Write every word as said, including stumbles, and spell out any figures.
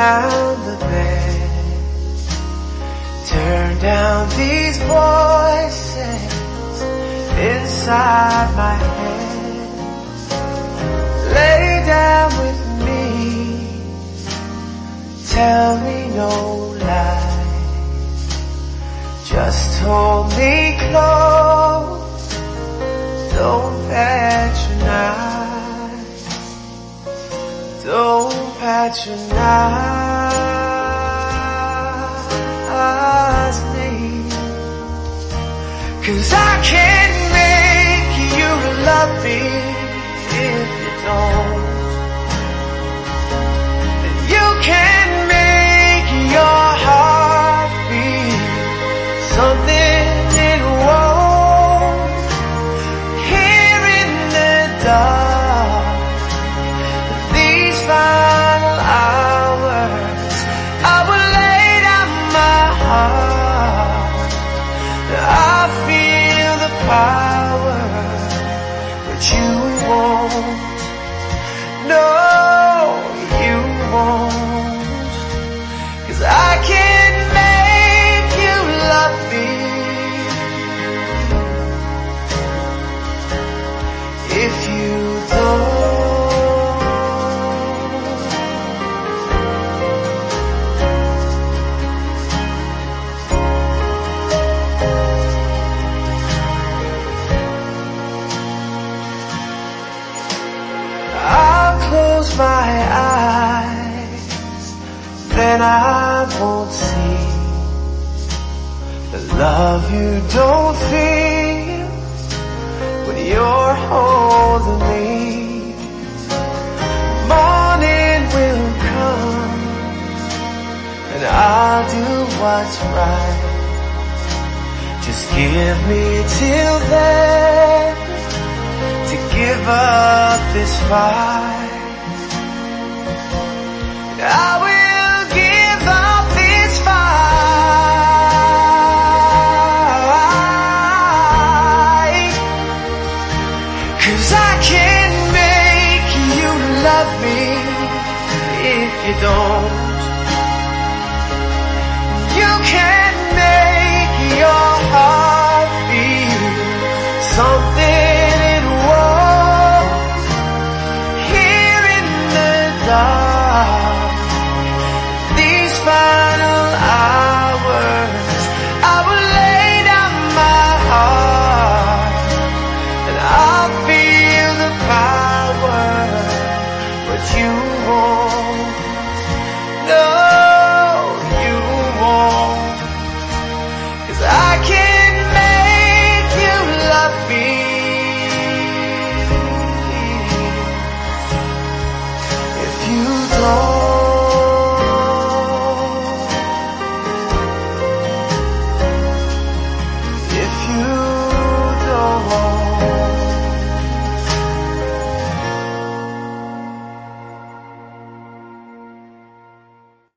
around the bed, turn down these voices inside my head. Lay down with me, tell me no lies, just hold me close, don't patronize, don't patronize me. 'Cause I can't make you love me if you don't. And you can't make your heart beat something it won't. Here in the dark, these final hours, I will lay down my heart. I feel the power, but you won't. No, you won't. 'Cause I can't make you love me if you don't. I'll close my eyes, then I won't see the love you don't feel when you're holding me. Morning will come and I'll do what's right. Just give me till then to give up this fight. I will give up this fight. 'Cause I can't make you love me if you don't. You can't make your heart feel something